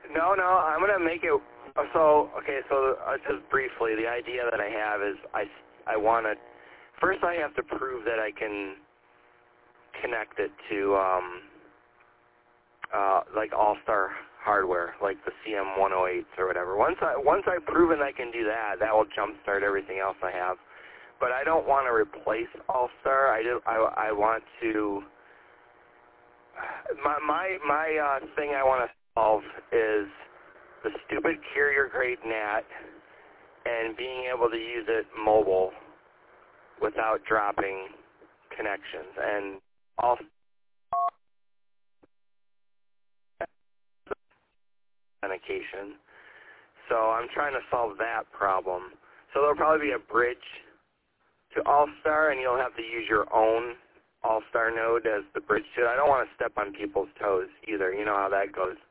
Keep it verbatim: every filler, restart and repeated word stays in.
No, no, I'm going to make it, so, okay, so uh, just briefly, the idea that I have is I, I want to, first I have to prove that I can connect it to, um, uh, like All-Star hardware, like the C M one oh eights or whatever. Once, I, once I've proven I can do that, that will jumpstart everything else I have. But I don't want to replace All-Star. I, do, I, I want to, my, my, my uh, thing I want to solve is the stupid carrier grade N A T and being able to use it mobile without dropping connections and also authentication. So I'm trying to solve that problem. So there'll probably be a bridge to All-Star, and you'll have to use your own All-Star node as the bridge to it. I don't want to step on people's toes either. You know how that goes.